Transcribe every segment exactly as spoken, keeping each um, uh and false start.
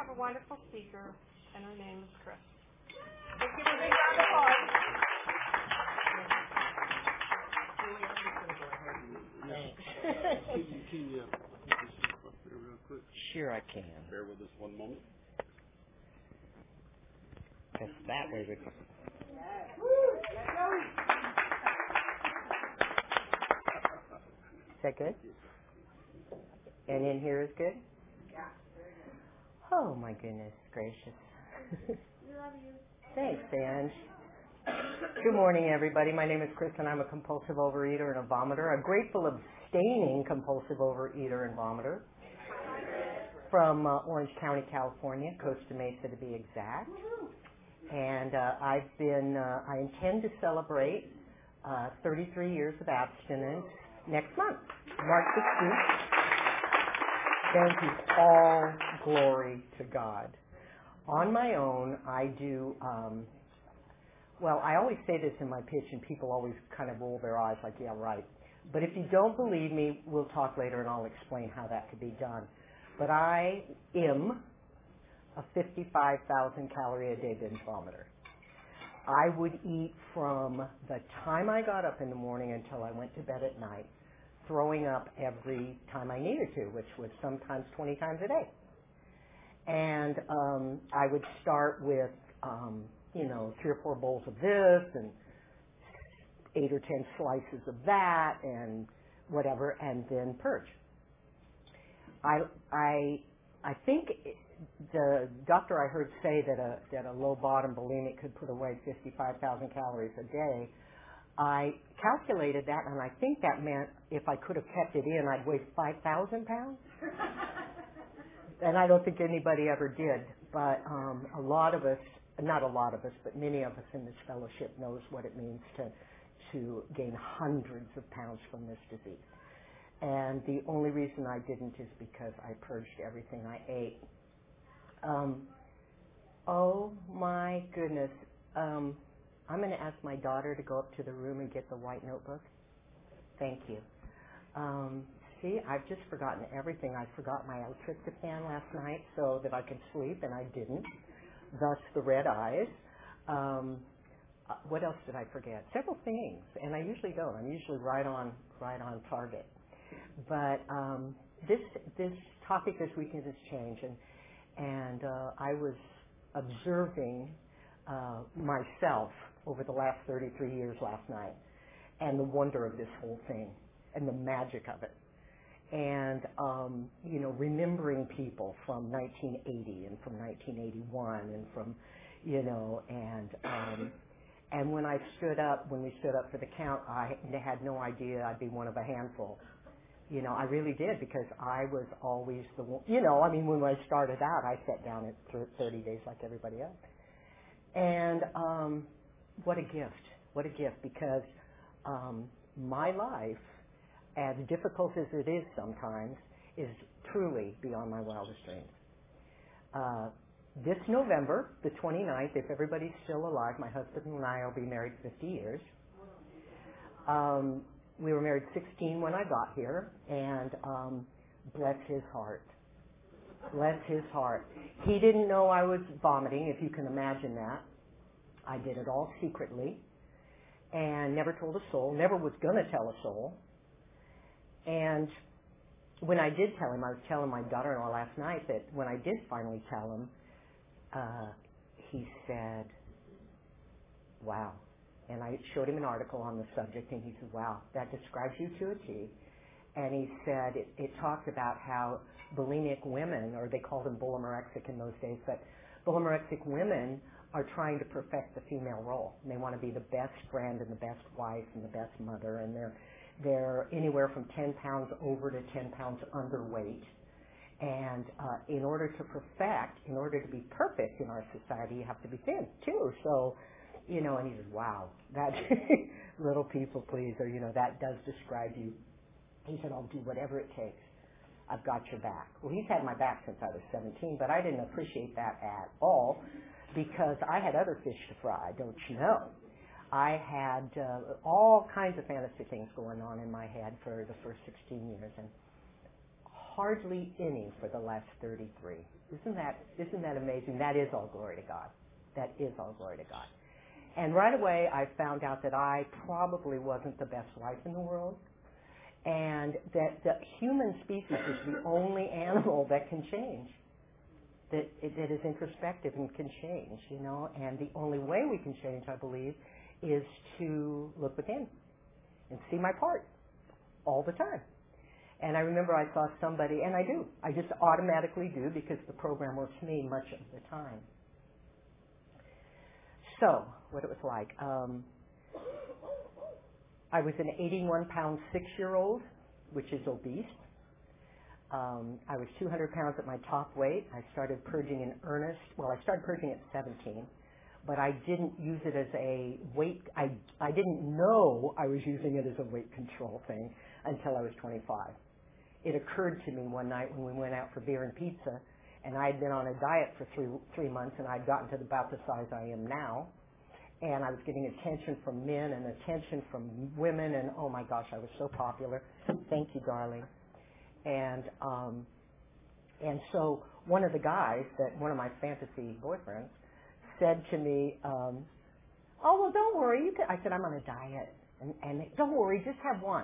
have a wonderful speaker, and her name is Chris. Let's give her a big round of applause. Can you uh, put this up there real quick? Sure I can. Bear with us one moment. Because that way we can... Is that good? And in here is good? Yeah. Oh, my goodness gracious. Thanks, Ange. Good morning, everybody. My name is Chris, and I'm a compulsive overeater and a vomiter, a grateful abstaining compulsive overeater and vomiter from uh, Orange County, California, Costa Mesa to be exact. And uh, I've been, uh, I intend to celebrate uh, thirty-three years of abstinence next month, March sixteenth. Thank you. All glory to God. On my own, I do, um, well, I always say this in my pitch, and people always kind of roll their eyes like, yeah, right. But if you don't believe me, we'll talk later, and I'll explain how that could be done. But I am a fifty-five thousand calorie a day binge vomiter. I would eat from the time I got up in the morning until I went to bed at night, throwing up every time I needed to, which was sometimes twenty times a day. And um, I would start with, um, you know, three or four bowls of this and eight or ten slices of that and whatever, and then purge. I I I think the doctor I heard say that a that a low bottom bulimic could put away fifty-five thousand calories a day. I calculated that, and I think that meant if I could have kept it in, I'd weigh five thousand pounds. And I don't think anybody ever did. But um, a lot of us, not a lot of us, but many of us in this fellowship knows what it means to to gain hundreds of pounds from this disease. And the only reason I didn't is because I purged everything I ate. Um, oh my goodness. Um, I'm going to ask my daughter to go up to the room and get the white notebook. Thank you. Um, see, I've just forgotten everything. I forgot my L-tryptophan last night so that I could sleep, and I didn't. Thus the red eyes. Um, uh, what else did I forget? Several things, and I usually don't. I'm usually right on, right on target. But um, this this topic this weekend has changed, and and uh, I was observing uh, myself over the last thirty-three years last night, and the wonder of this whole thing, and the magic of it, and um, you know, remembering people from nineteen eighty and from nineteen eighty-one and from, you know, and um, and when I stood up, when we stood up for the count, I had no idea I'd be one of a handful. You know, I really did, because I was always the one, you know, I mean, when I started out, I sat down at thirty days like everybody else. And um, what a gift, what a gift, because um, my life, as difficult as it is sometimes, is truly beyond my wildest dreams. Uh, this November, the twenty-ninth, if everybody's still alive, my husband and I will be married fifty years. Um, We were married sixteen when I got here, and um, bless his heart. Bless his heart. He didn't know I was vomiting, if you can imagine that. I did it all secretly and never told a soul, never was going to tell a soul. And when I did tell him, I was telling my daughter-in-law last night that when I did finally tell him, uh, he said, wow. And I showed him an article on the subject, and he said, wow, that describes you to a T. And he said it, it talked about how bulimic women, or they called them bulimorexic in those days, but bulimorexic women are trying to perfect the female role. And they want to be the best friend and the best wife and the best mother, and they're, they're anywhere from ten pounds over to ten pounds underweight. And uh, in order to perfect, in order to be perfect in our society, you have to be thin, too. So, you know, and he says, wow, that little people please, or, you know, that does describe you. He said, I'll do whatever it takes. I've got your back. Well, he's had my back since I was seventeen, but I didn't appreciate that at all because I had other fish to fry, don't you know? I had uh, all kinds of fantasy things going on in my head for the first sixteen years, and hardly any for the last thirty-three. Isn't that, isn't that amazing? That is all glory to God. That is all glory to God. And right away I found out that I probably wasn't the best wife in the world, and that the human species is the only animal that can change, that, that is introspective and can change, you know, and the only way we can change, I believe, is to look within and see my part all the time. And I remember I saw somebody, and I do, I just automatically do because the program works me much of the time. So, what it was like. Um, I was an eighty-one pound six-year-old, which is obese. Um, I was two hundred pounds at my top weight. I started purging in earnest. Well, I started purging at seventeen, but I didn't use it as a weight, I, I didn't know I was using it as a weight control thing until I was twenty-five. It occurred to me one night when we went out for beer and pizza, and I had been on a diet for three, three months, and I'd gotten to about the size I am now, and I was getting attention from men and attention from women, and oh my gosh, I was so popular. Thank you, darling. And um, and so one of the guys, that one of my fantasy boyfriends, said to me, um, "Oh well, don't worry. You can." I said, "I'm on a diet, and, and don't worry, just have one."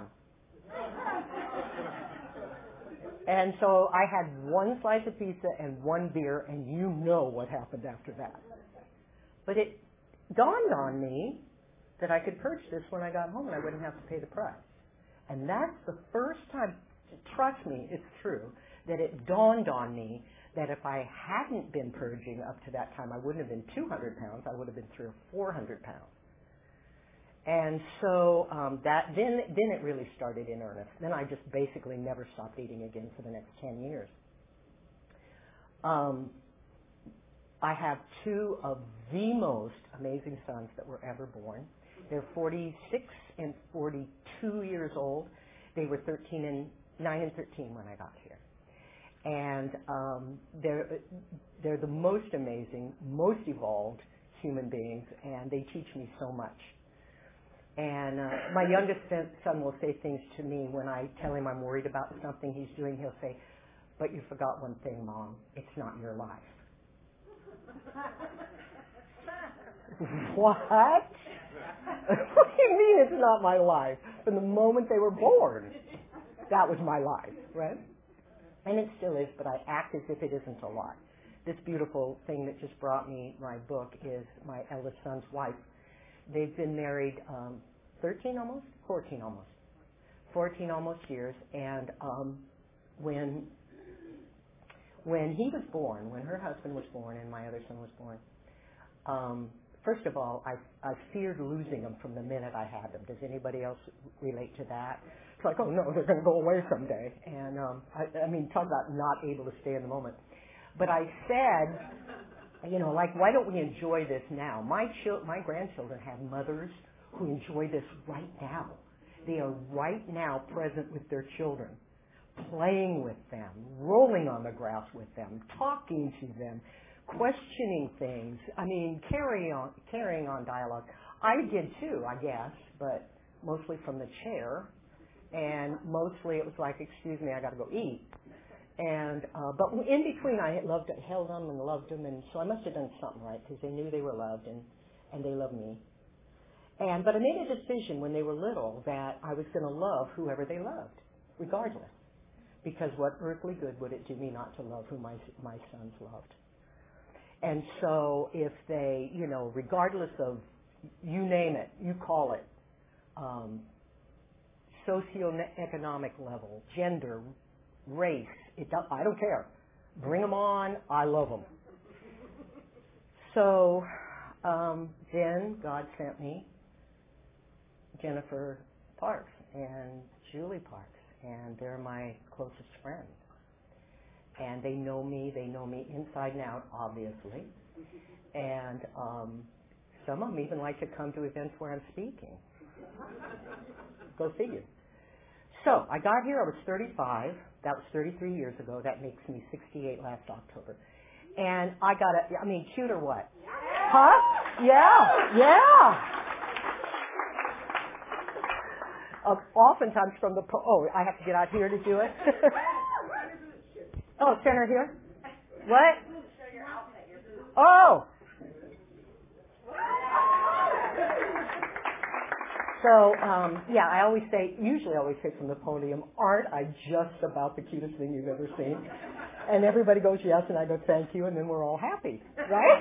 And so I had one slice of pizza and one beer, and you know what happened after that. But it dawned on me that I could purge this when I got home and I wouldn't have to pay the price. And that's the first time, trust me, it's true, that it dawned on me that if I hadn't been purging up to that time, I wouldn't have been two hundred pounds, I would have been three or four hundred pounds. And so um, that then then it really started in earnest. Then I just basically never stopped eating again for the next ten years. Um, I have two of the most amazing sons that were ever born. They're forty-six and forty-two years old. They were thirteen and nine and thirteen when I got here. And um, they're they're the most amazing, most evolved human beings, and they teach me so much. And uh, my youngest son will say things to me when I tell him I'm worried about something he's doing. He'll say, "But you forgot one thing, Mom. It's not your life." What? What do you mean it's not my life? From the moment they were born, that was my life, right? And it still is, but I act as if it isn't a lot. This beautiful thing that just brought me my book is my eldest son's wife. They've been married um, thirteen almost, fourteen almost, fourteen almost years. And um, when when he was born, when her husband was born and my other son was born, um, first of all, I, I feared losing them from the minute I had them. Does anybody else relate to that? It's like, oh no, they're going to go away someday. And um, I, I mean, talk about not able to stay in the moment. But I said, you know, like, why don't we enjoy this now? My chil- my grandchildren have mothers who enjoy this right now. They are right now present with their children, playing with them, rolling on the grass with them, talking to them, questioning things. I mean, carrying on, carrying on dialogue. I did too, I guess, but mostly from the chair, and mostly it was like, excuse me, I got to go eat. And uh, but in between, I loved, held them and loved them, and so I must have done something right because they knew they were loved, and and they loved me. And but I made a decision when they were little that I was going to love whoever they loved, regardless, because what earthly good would it do me not to love who my my sons loved? And so if they, you know, regardless of, you name it, you call it, um, socioeconomic level, gender, race, it do, I don't care. Bring them on. I love them. So um, then God sent me Jennifer Parks and Julie Parks, and they're my closest friends. And they know me. They know me inside and out, obviously. And um, some of them even like to come to events where I'm speaking. Go figure. So I got here, I was thirty-five. That was thirty-three years ago. That makes me sixty-eight last October. And I got a, I mean, cute or what? Huh? Yeah, yeah. Uh, oftentimes from the, po- oh, I have to get out here to do it? Oh, center here. What? Oh. So, um, yeah, I always say, usually I always say from the podium, aren't I just about the cutest thing you've ever seen? And everybody goes, yes, and I go, thank you, and then we're all happy, right?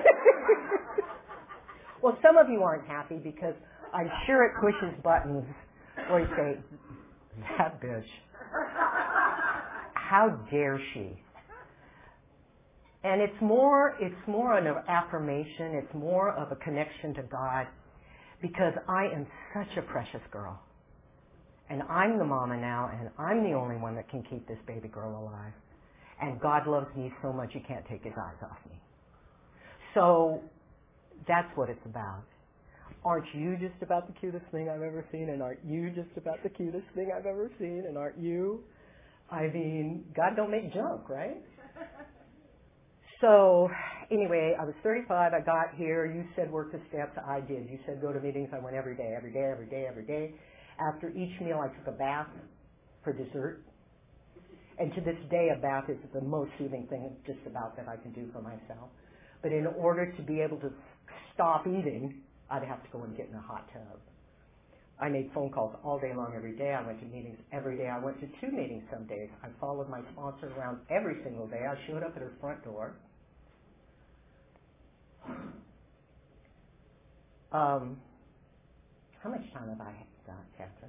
Well, some of you aren't happy because I'm sure it pushes buttons where you say, that bitch, how dare she? And it's more, it's more an affirmation, it's more of a connection to God, because I am such a precious girl. And I'm the mama now, and I'm the only one that can keep this baby girl alive. And God loves me so much he can't take his eyes off me. So that's what it's about. Aren't you just about the cutest thing I've ever seen? And aren't you just about the cutest thing I've ever seen? And aren't you? I mean, God don't make junk, right? So anyway, I was thirty-five. I got here. You said work the steps. I did. You said go to meetings. I went every day, every day, every day, every day. After each meal, I took a bath for dessert. And to this day, a bath is the most soothing thing just about that I can do for myself. But in order to be able to stop eating, I'd have to go and get in a hot tub. I made phone calls all day long every day. I went to meetings every day. I went to two meetings some days. I followed my sponsor around every single day. I showed up at her front door. Um, how much time have I got, Catherine?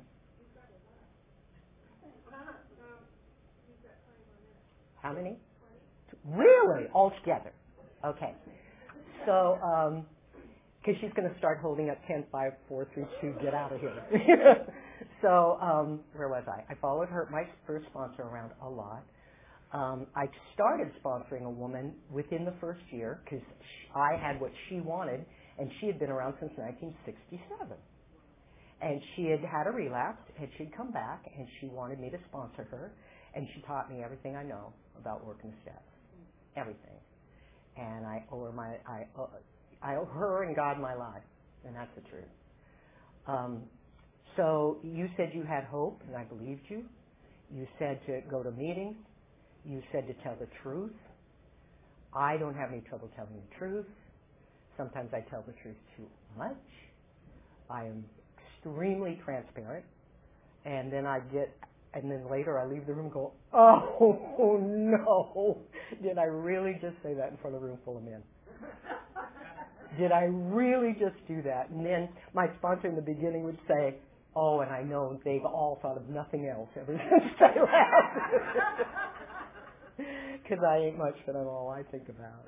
How many? Really? Altogether? Okay. So, um, because she's going to start holding up ten, five, four, three, two, get out of here. So, um, where was I? I followed her, my first sponsor, around a lot. Um, I started sponsoring a woman within the first year because I had what she wanted, and she had been around since nineteen sixty-seven. And she had had a relapse, and she'd come back, and she wanted me to sponsor her, and she taught me everything I know about working the steps, everything. And I owe her my, I owe, I owe her and God my life, and that's the truth. Um, so you said you had hope, and I believed you. You said to go to meetings. You said to tell the truth. I don't have any trouble telling the truth. Sometimes I tell the truth too much. I am extremely transparent. And then I get, and then later I leave the room and go, oh, oh no. Did I really just say that in front of a room full of men? Did I really just do that? And then my sponsor in the beginning would say, oh, and I know they've all thought of nothing else ever since I left. Because I ain't much, but I'm all I think about.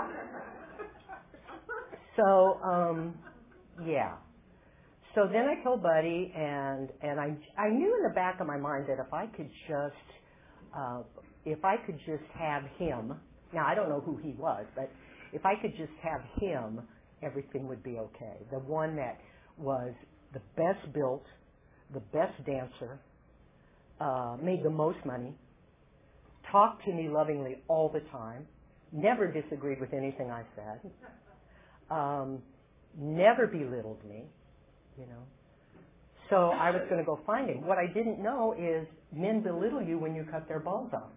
So, um, yeah. So then I told Buddy, and and I I knew in the back of my mind that if I could just uh, if I could just have him. Now I don't know who he was, but if I could just have him, everything would be okay. The one that was the best built, the best dancer, uh, made the most money, talked to me lovingly all the time, never disagreed with anything I said, um, never belittled me, you know. So I was going to go find him. What I didn't know is men belittle you when you cut their balls off.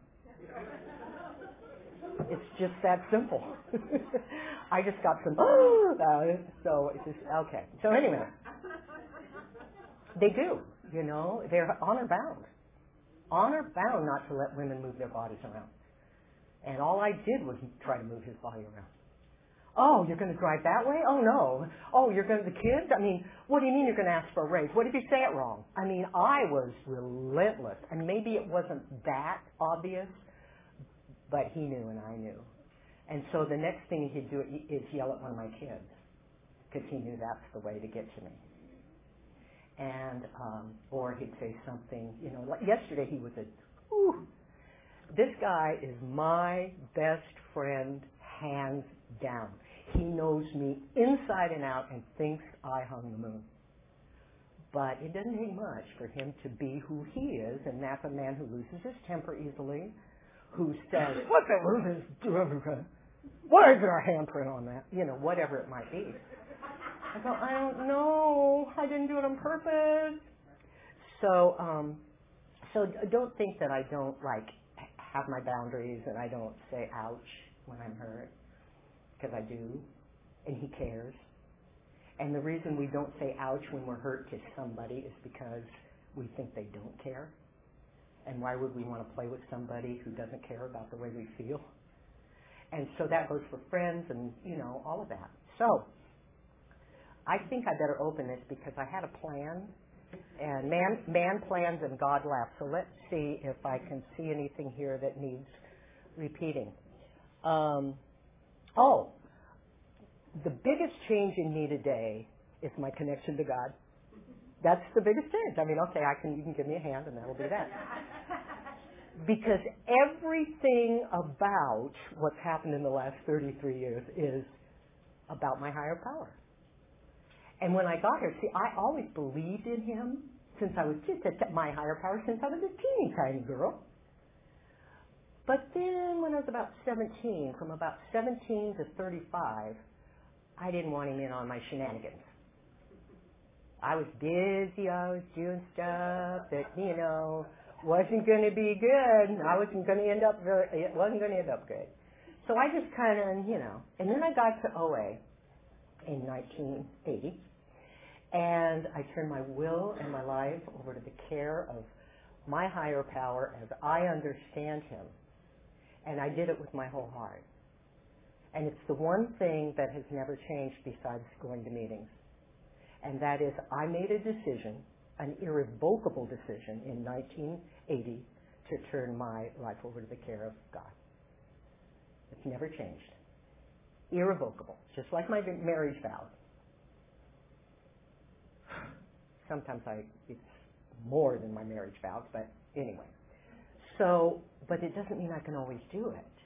It's just that simple. I just got some, uh, so it's just, okay. So anyway, they do, you know, they're honor bound. Honor bound not to let women move their bodies around. And all I did was try to move his body around. Oh, you're going to drive that way? Oh, no. Oh, you're going to the kids? I mean, what do you mean you're going to ask for a raise? What if you say it wrong? I mean, I was relentless. And maybe it wasn't that obvious, but he knew and I knew. And so the next thing he'd do is yell at one of my kids because he knew that's the way to get to me. And, um, or he'd say something, you know, like yesterday he was a, whew, this guy is my best friend, hands down. He knows me inside and out and thinks I hung the moon. But it doesn't take much for him to be who he is, and that's a man who loses his temper easily, who says, what the hell is, why is there a handprint on that? You know, whatever it might be. I go, I don't know. I didn't do it on purpose. So, um, so don't think that I don't like have my boundaries and I don't say ouch when I'm hurt, because I do, and he cares. And the reason we don't say ouch when we're hurt to somebody is because we think they don't care. And why would we want to play with somebody who doesn't care about the way we feel? And so that goes for friends and, you know, all of that. So I think I better open this because I had a plan. And man, man plans and God laughs. So let's see if I can see anything here that needs repeating. Um, oh, the biggest change in me today is my connection to God. That's the biggest change. I mean, okay, I can you can give me a hand and that'll be that. Because everything about what's happened in the last thirty-three years is about my higher power. And when I got here, see, I always believed in him since I was just at my higher power since I was a teeny tiny girl. But then when I was about seventeen, from about seventeen to thirty-five, I didn't want him in on my shenanigans. I was busy, I was doing stuff that, you know, wasn't going to be good. I wasn't going to end up very, it wasn't going to end up good. So I just kind of, you know, and then I got to O A in nineteen eighty, and I turned my will and my life over to the care of my higher power as I understand him. And I did it with my whole heart. And it's the one thing that has never changed besides going to meetings. And that is, I made a decision, an irrevocable decision in nineteen eighty to turn my life over to the care of God. It's never changed. Irrevocable. Just like my marriage vows. Sometimes I, it's more than my marriage vows, but anyway. So, but it doesn't mean I can always do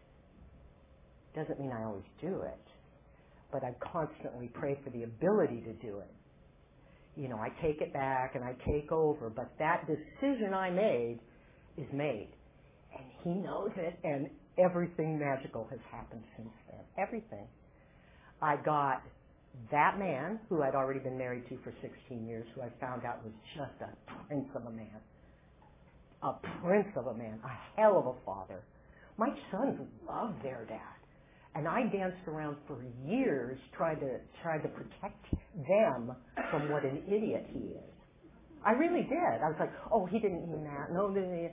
it. Doesn't mean I always do it. But I constantly pray for the ability to do it. You know, I take it back and I take over, but that decision I made is made. And he knows it, and everything magical has happened since then. Everything. I got that man, who I'd already been married to for sixteen years, who I found out was just a prince of a man. A prince of a man. A hell of a father. My sons love their dad. And I danced around for years trying to trying to protect them from what an idiot he is. I really did. I was like, oh, he didn't mean that. No, no, no.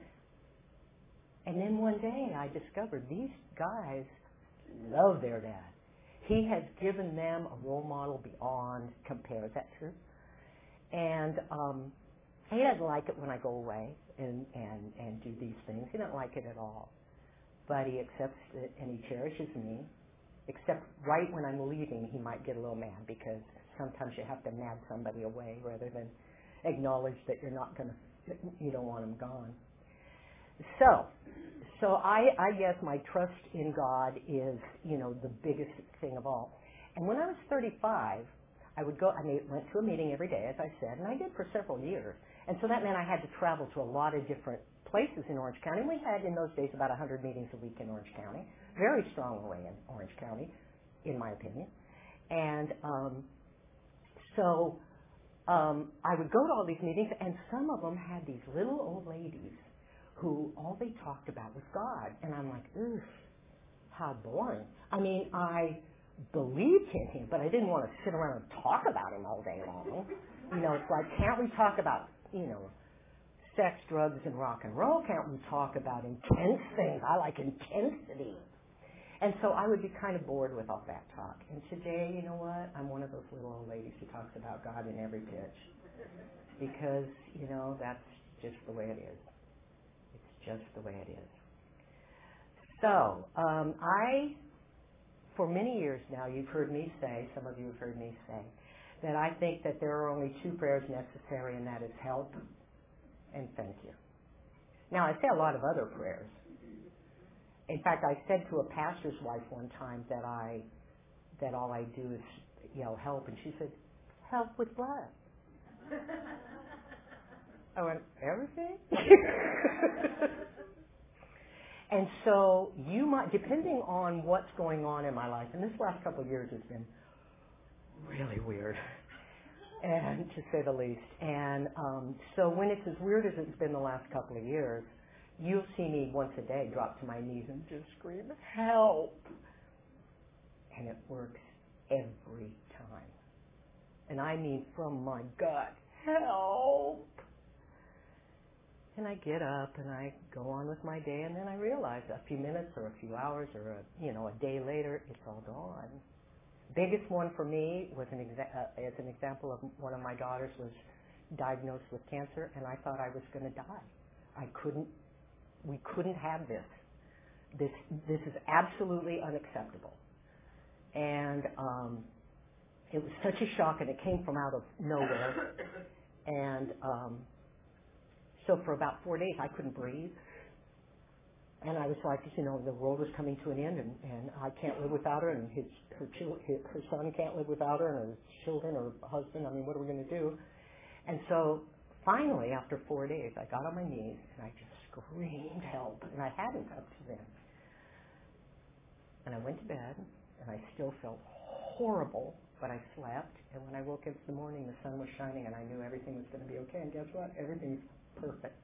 And then one day I discovered these guys love their dad. He has given them a role model beyond compare. Is that true? And um, he doesn't like it when I go away and, and, and do these things. He doesn't like it at all. But he accepts it and he cherishes me. Except right when I'm leaving, he might get a little mad because sometimes you have to nab somebody away rather than acknowledge that you're not going to, you don't want them gone. So, so I, I guess my trust in God is, you know, the biggest thing of all. And when I was thirty-five, I would go, I mean, went to a meeting every day, as I said, and I did for several years. And so that meant I had to travel to a lot of different places in Orange County. We had, in those days, about one hundred meetings a week in Orange County. Very strong way in Orange County, in my opinion. And um, so um, I would go to all these meetings, and some of them had these little old ladies who all they talked about was God. And I'm like, oof, how boring. I mean, I believed in him, but I didn't want to sit around and talk about him all day long. You know, it's like, can't we talk about, you know, sex, drugs, and rock and roll? Can't we talk about intense things? I like intensity. And so I would be kind of bored with all that talk. And today, you know what? I'm one of those little old ladies who talks about God in every pitch. Because, you know, that's just the way it is. It's just the way it is. So, um, I, for many years now, you've heard me say, some of you have heard me say, that I think that there are only two prayers necessary, and that is help and thank you. Now, I say a lot of other prayers. In fact, I said to a pastor's wife one time that I, that all I do is yell help, and she said, help with what? I went, everything? And so you might, depending on what's going on in my life, and this last couple of years has been really weird, and to say the least. And um, so when it's as weird as it's been the last couple of years, you'll see me once a day drop to my knees and just scream, help. And it works every time. And I mean from my gut, help. And I get up and I go on with my day, and then I realize a few minutes or a few hours or a, you know, a day later, it's all gone. Biggest one for me was an exa- uh, as an example of one of my daughters was diagnosed with cancer, and I thought I was going to die. I couldn't, we couldn't have this. This, this is absolutely unacceptable. And um, it was such a shock, and it came from out of nowhere. And um, so for about four days, I couldn't breathe. And I was like, you know, the world was coming to an end, and, and I can't live without her, and his, her, chil- his, her son can't live without her, and her children or husband. I mean, what are we going to do? And so finally, after four days, I got on my knees, and I just screamed help, and I hadn't up to then. And I went to bed, and I still felt horrible, but I slept. And when I woke up in the morning, the sun was shining, and I knew everything was going to be okay. And guess what? Everything's perfect.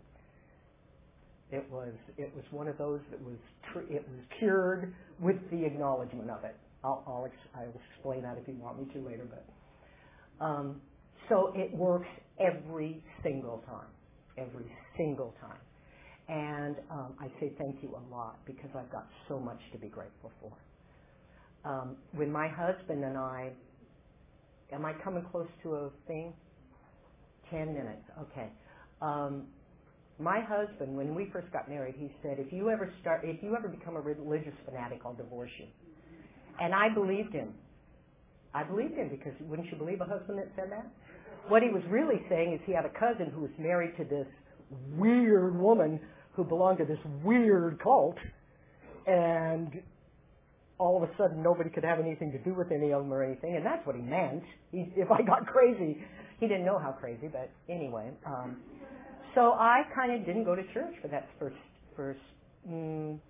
It was it was one of those that was tr- it was cured with the acknowledgement of it. I'll I'll, ex- I'll explain that if you want me to later. But um, so it works every single time, every single time. And um, I say thank you a lot because I've got so much to be grateful for. Um, when my husband and I, am I coming close to a thing? Ten minutes, okay. Um, my husband, when we first got married, he said, if you ever start, if you ever become a religious fanatic, I'll divorce you. And I believed him. I believed him because wouldn't you believe a husband that said that? What he was really saying is he had a cousin who was married to this weird woman who belonged to this weird cult, and all of a sudden nobody could have anything to do with any of them or anything, and that's what he meant. He, if I got crazy, he didn't know how crazy, but anyway. Um, so I kind of didn't go to church for that first first mm,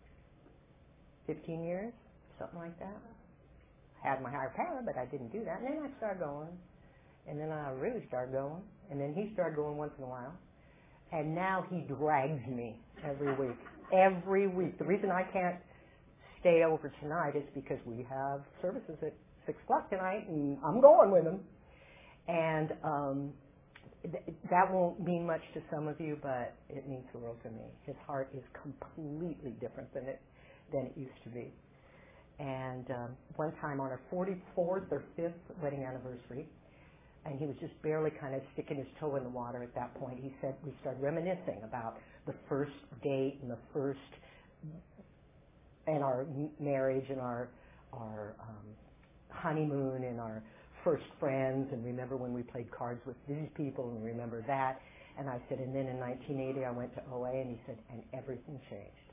fifteen years, something like that. I had my higher power, but I didn't do that. And then I started going, and then I really started going, and then he started going once in a while. And now he drags me every week. Every week. The reason I can't stay over tonight is because we have services at six o'clock tonight, and I'm going with him. And um, th- that won't mean much to some of you, but it means the world to me. His heart is completely different than it than it used to be. And um, one time on our forty-fourth or fifth wedding anniversary, and he was just barely kind of sticking his toe in the water at that point. He said, we started reminiscing about the first date and the first, and our marriage and our, our um, honeymoon and our first friends, and remember when we played cards with these people, and remember that. And I said, and then in nineteen eighty I went to O A, and he said, and everything changed.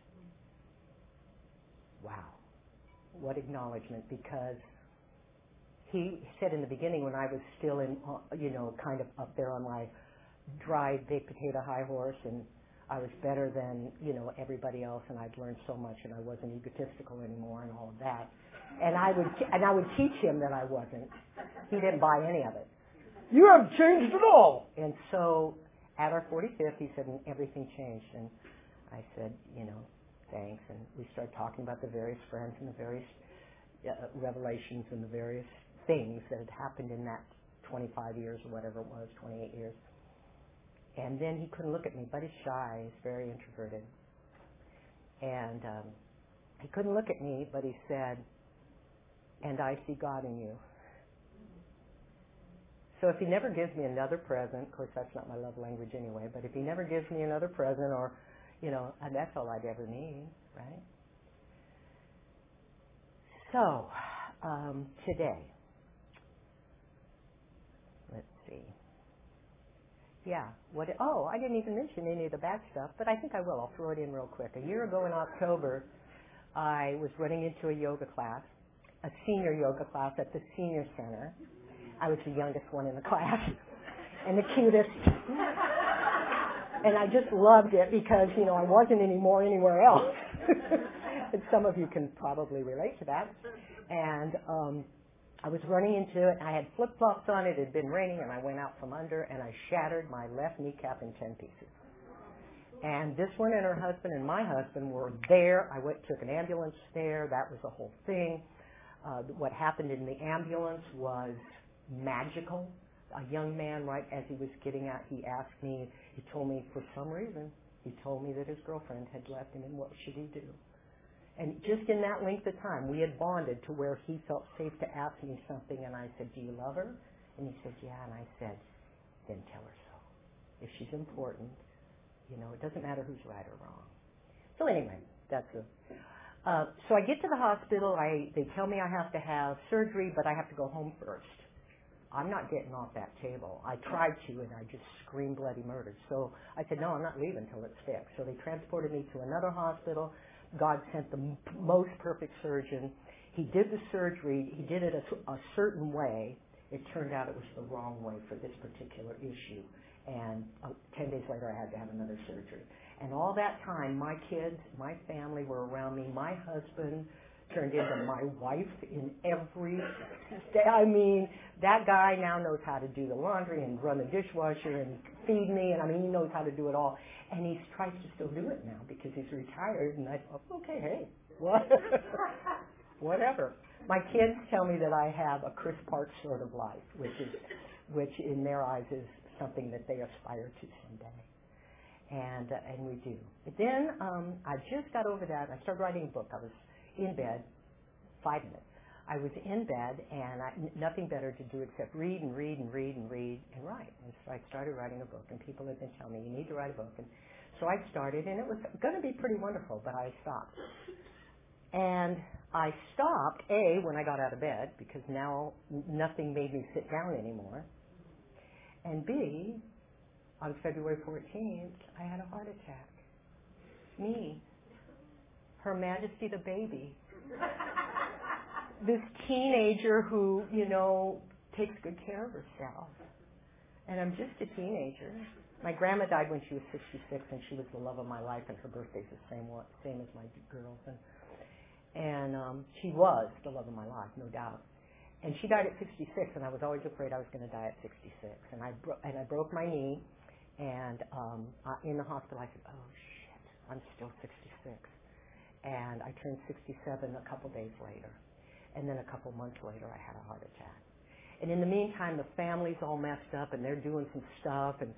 Wow. What acknowledgement, because he said in the beginning when I was still in, uh, you know, kind of up there on my dry baked potato high horse, and I was better than, you know, everybody else, and I'd learned so much, and I wasn't egotistical anymore, and all of that. And I would, and I would teach him that I wasn't. He didn't buy any of it. You haven't changed at all. And so at our forty-fifth, he said, and everything changed. And I said, you know, thanks. And we started talking about the various friends and the various uh, revelations and the various things that had happened in that twenty-five years or whatever it was, twenty-eight years. And then he couldn't look at me, but he's shy, he's very introverted. And um, he couldn't look at me, but he said, and I see God in you. So if he never gives me another present, of course that's not my love language anyway, but if he never gives me another present, or, you know, and that's all I'd ever need, right? So, um, today, let's see. Yeah, what, oh, I didn't even mention any of the bad stuff, but I think I will. I'll throw it in real quick. A year ago in October, I was running into a yoga class, a senior yoga class at the senior center. I was the youngest one in the class and the cutest. And I just loved it because, you know, I wasn't anymore anywhere else. And some of you can probably relate to that. And um, I was running into it. I had flip-flops on. It had been raining, and I went out from under, and I shattered my left kneecap in ten pieces. And this one and her husband and my husband were there. I went, took an ambulance there. That was the whole thing. Uh, what happened in the ambulance was magical. A young man, right as he was getting out, he asked me, he told me for some reason, he told me that his girlfriend had left him and what should he do. And just in that length of time, we had bonded to where he felt safe to ask me something, and I said, do you love her? And he said, yeah. And I said, then tell her so. If she's important, you know, it doesn't matter who's right or wrong. So anyway, that's a... Uh, so I get to the hospital. I They tell me I have to have surgery, but I have to go home first. I'm not getting off that table. I tried to, and I just screamed bloody murder. So I said, no, I'm not leaving until it's fixed. So they transported me to another hospital. God sent the m- most perfect surgeon. He did the surgery. He did it a, a certain way. It turned out it was the wrong way for this particular issue. And uh, ten days later, I had to have another surgery. And all that time, my kids, my family were around me. My husband turned into my wife in every day. I mean, that guy now knows how to do the laundry and run the dishwasher and feed me. And I mean, he knows how to do it all. And he tries to still do it now because he's retired. And I thought, okay, hey, what? Whatever. My kids tell me that I have a Chris Parks sort of life, which is, which in their eyes is something that they aspire to someday. And uh, and we do. But then um, I just got over that. I started writing a book. I was in bed, five minutes. I was in bed, and I, n- nothing better to do except read and read and read and read and write. And so I started writing a book, and people had been telling me, you need to write a book. And so I started, and it was going to be pretty wonderful, but I stopped. And I stopped, A, when I got out of bed, because now n- nothing made me sit down anymore. And B, on February fourteenth, I had a heart attack. Me. Her Majesty the baby. This teenager who, you know, takes good care of herself. And I'm just a teenager. My grandma died when she was sixty-six, and she was the love of my life, and her birthday's the same one, same as my girls. And, and um, she was the love of my life, no doubt. And she died at sixty-six, and I was always afraid I was going to die at sixty-six. And I, bro- and I broke my knee, and um, uh, in the hospital I said, oh, shit, I'm still sixty-six. And I turned sixty-seven a couple days later. And then a couple months later, I had a heart attack. And in the meantime, the family's all messed up, and they're doing some stuff, and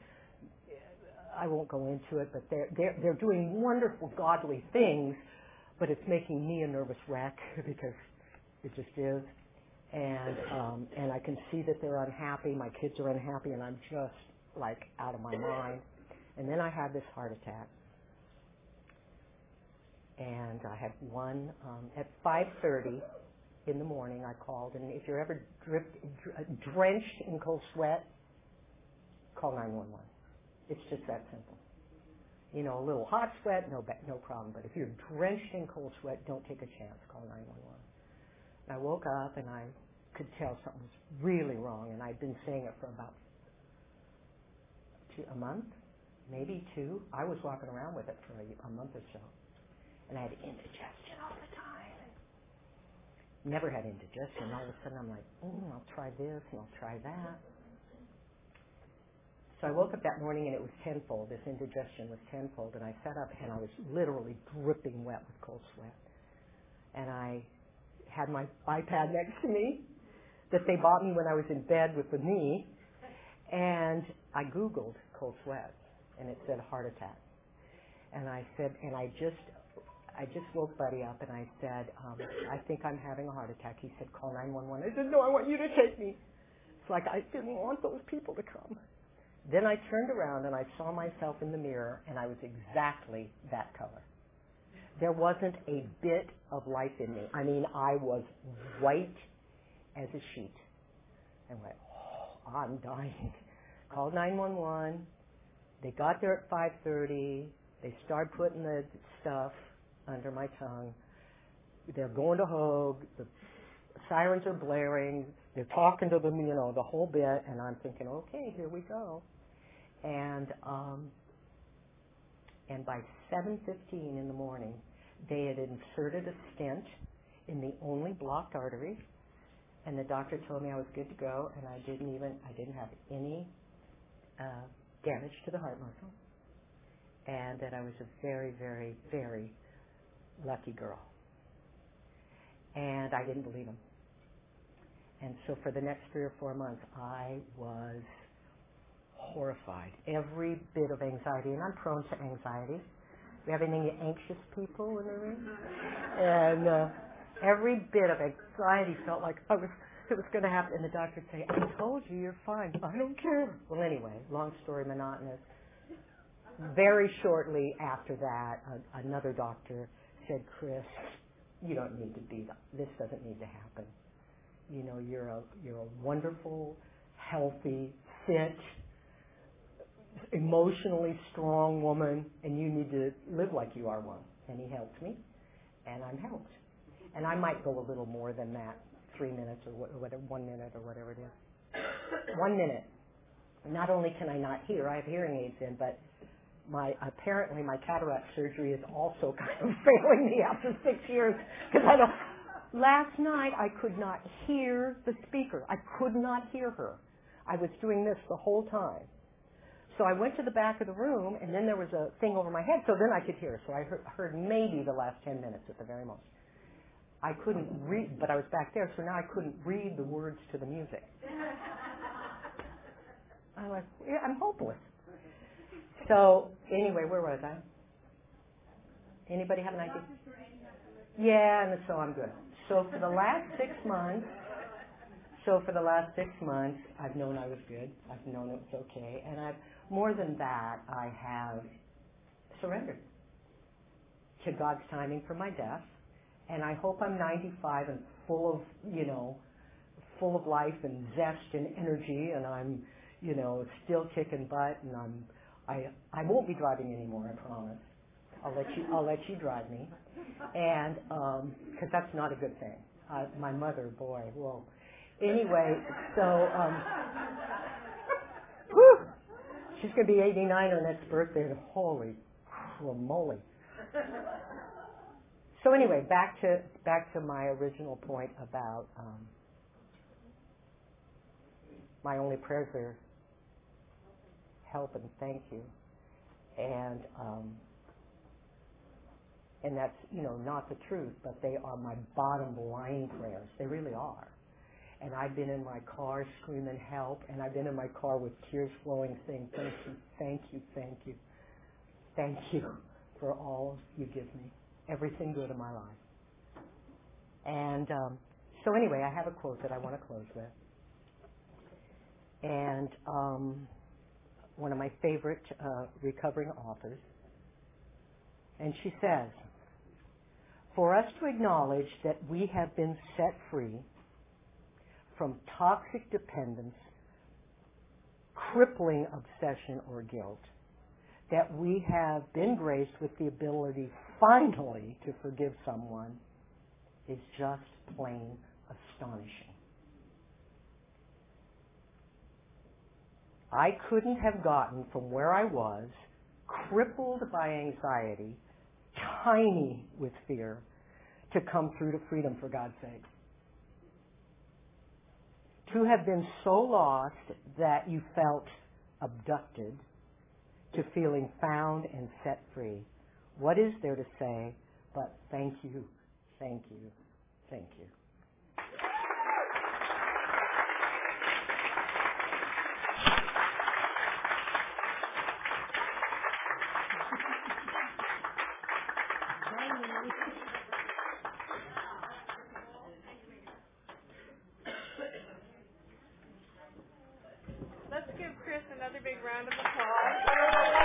I won't go into it, but they're, they're, they're doing wonderful, godly things, but it's making me a nervous wreck because it just is. And um, and I can see that they're unhappy. My kids are unhappy, and I'm just, like, out of my mind. And then I had this heart attack. And I had one um, at five thirty in the morning. I called, and if you're ever dripped, dr- drenched in cold sweat, call nine one one. It's just that simple. You know, a little hot sweat, no ba- no problem. But if you're drenched in cold sweat, don't take a chance. Call nine one one. And I woke up, and I could tell something was really wrong, and I'd been saying it for about two, a month, maybe two. I was walking around with it for a, a month or so. And I had indigestion all the time. Never had indigestion. All of a sudden I'm like, mm, I'll try this and I'll try that. So I woke up that morning and it was tenfold. This indigestion was tenfold. And I sat up and I was literally dripping wet with cold sweat. And I had my iPad next to me that they bought me when I was in bed with the knee. And I Googled cold sweat. And it said heart attack. And I said, and I just... I just woke Buddy up and I said, um, I think I'm having a heart attack. He said, call nine one one. I said, no, I want you to take me. It's like I didn't want those people to come. Then I turned around and I saw myself in the mirror and I was exactly that color. There wasn't a bit of life in me. I mean, I was white as a sheet. And went, oh, I'm dying. Called nine one one. They got there at five thirty. They started putting the stuff under my tongue. They're going to Hoag. The sirens are blaring. They're talking to them, you know, the whole bit. And I'm thinking, okay, here we go. And um, and by seven fifteen in the morning, they had inserted a stent in the only blocked artery. And the doctor told me I was good to go. And I didn't even, I didn't have any uh, damage to the heart muscle. and that I was a very, very, very lucky girl. And I didn't believe him. And so for the next three or four months, I was horrified. Every bit of anxiety, and I'm prone to anxiety. Do we have any anxious people in the room? And uh, every bit of anxiety felt like I was, it was going to happen. And the doctor would say, I told you, you're fine. I don't care. Well, anyway, long story monotonous. Very shortly after that, a, another doctor said, Chris, you don't need to be, this doesn't need to happen. You know, you're a, you're a wonderful, healthy, fit, emotionally strong woman, and you need to live like you are one. And he helped me, and I'm helped. And I might go a little more than that, three minutes or whatever, one minute or whatever it is. One minute. Not only can I not hear, I have hearing aids in, but my apparently my cataract surgery is also kind of failing me after six years because I don't. Last night I could not hear the speaker. I could not hear her. I was doing this the whole time. So I went to the back of the room, and then there was a thing over my head, so then I could hear. So I heard, heard maybe the last ten minutes at the very most. I couldn't read, but I was back there, so now I couldn't read the words to the music. I was, yeah, I'm hopeless. So anyway, where was I? Anybody have an idea? Yeah, and so I'm good. So for the last six months, so for the last six months, I've known I was good. I've known it was okay, and I've more than that, I have surrendered to God's timing for my death, and I hope I'm ninety-five and full of, you know, full of life and zest and energy, and I'm, you know, still kicking butt, and I'm, I, I won't be driving anymore, I promise. I'll let you, I'll let you drive me, and um, because that's not a good thing. Uh, my mother, boy, whoa. Anyway, so, um, whew, she's going to be eighty-nine her next birthday, and holy moly. So anyway, back to back to my original point about um, my only prayers are help and thank you, and um, and that's, you know, not the truth, but they are my bottom line prayers. They really are. And I've been in my car screaming help, and I've been in my car with tears flowing saying, thank you, thank you, thank you, thank you for all you give me, everything good in my life. And um, so anyway, I have a quote that I want to close with. And um, one of my favorite uh, recovering authors, and she says, for us to acknowledge that we have been set free from toxic dependence, crippling obsession or guilt, that we have been graced with the ability finally to forgive someone is just plain astonishing. I couldn't have gotten from where I was, crippled by anxiety, tiny with fear, to come through to freedom, for God's sake. To have been so lost that you felt abducted, to feeling found and set free. What is there to say but thank you, thank you, thank you. Let's give Chris another big round of applause.